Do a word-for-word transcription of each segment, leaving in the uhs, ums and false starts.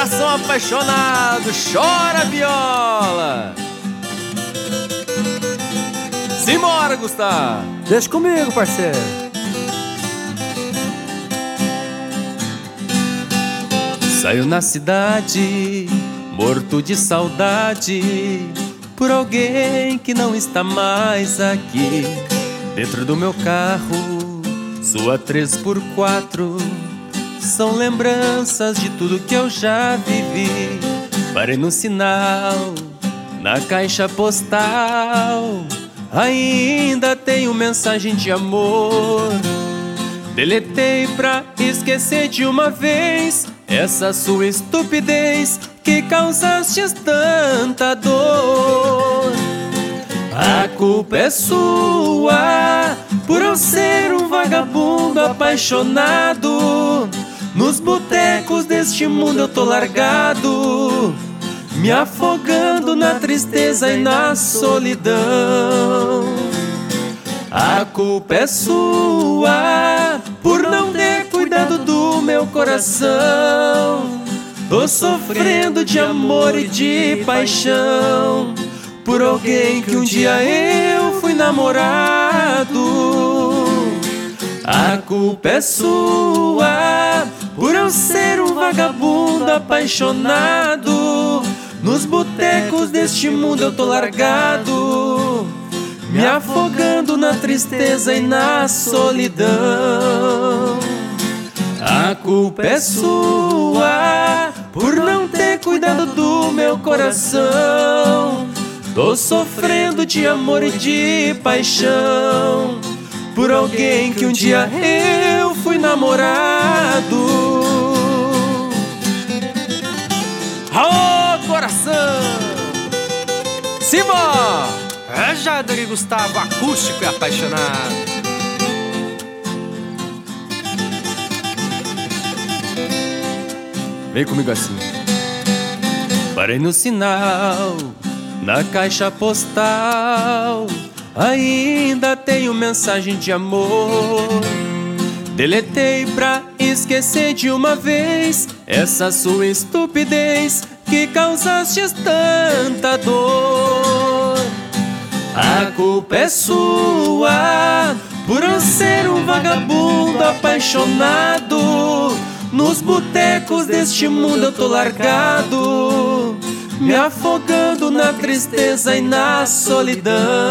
coração apaixonado, chora viola. Simbora, Gustavo. Deixa comigo, parceiro. Saio na cidade, morto de saudade, por alguém que não está mais aqui. Dentro do meu carro, sua três por quatro, são lembranças de tudo que eu já vivi. Parei no sinal, na caixa postal, ainda tenho mensagem de amor. Deletei pra esquecer de uma vez essa sua estupidez que causaste tanta dor. A culpa é sua por eu ser um vagabundo apaixonado. Nos botecos deste mundo eu tô largado, me afogando na tristeza e na solidão. A culpa é sua por não ter cuidado do meu coração. Tô sofrendo de amor e de paixão por alguém que um dia eu fui namorado. A culpa é sua por eu ser um vagabundo apaixonado. Nos botecos deste mundo eu tô largado, me afogando na tristeza e na solidão. A culpa é sua por não ter cuidado do meu coração. Tô sofrendo de amor e de paixão por alguém que um dia eu fui namorado. Alô, coração! Simbora! É Jader e Gustavo, acústico e apaixonado. Vem comigo assim. Parei no sinal, na caixa postal, ainda tenho mensagem de amor. Deletei pra esquecer de uma vez essa sua estupidez que causaste tanta dor. A culpa é sua por eu ser um vagabundo apaixonado. Nos botecos deste mundo eu tô largado, me afogando na tristeza e na solidão.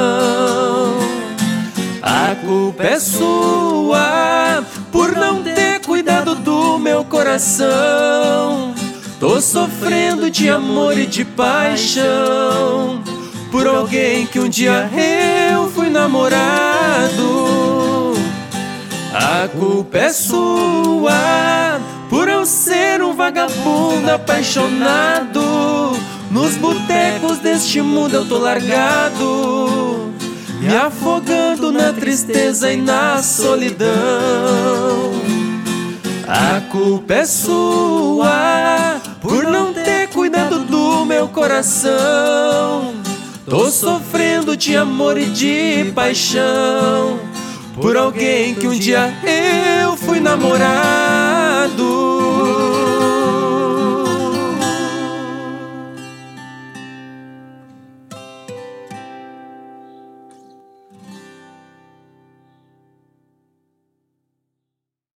A culpa é sua por não ter cuidado do meu coração. Tô sofrendo de amor e de paixão por alguém que um dia eu fui namorado. A culpa é sua por eu ser um vagabundo apaixonado. Nos botecos deste mundo eu tô largado, me afogando na tristeza e na solidão. A culpa é sua por não ter cuidado do meu coração. Tô sofrendo de amor e de paixão por alguém que um dia eu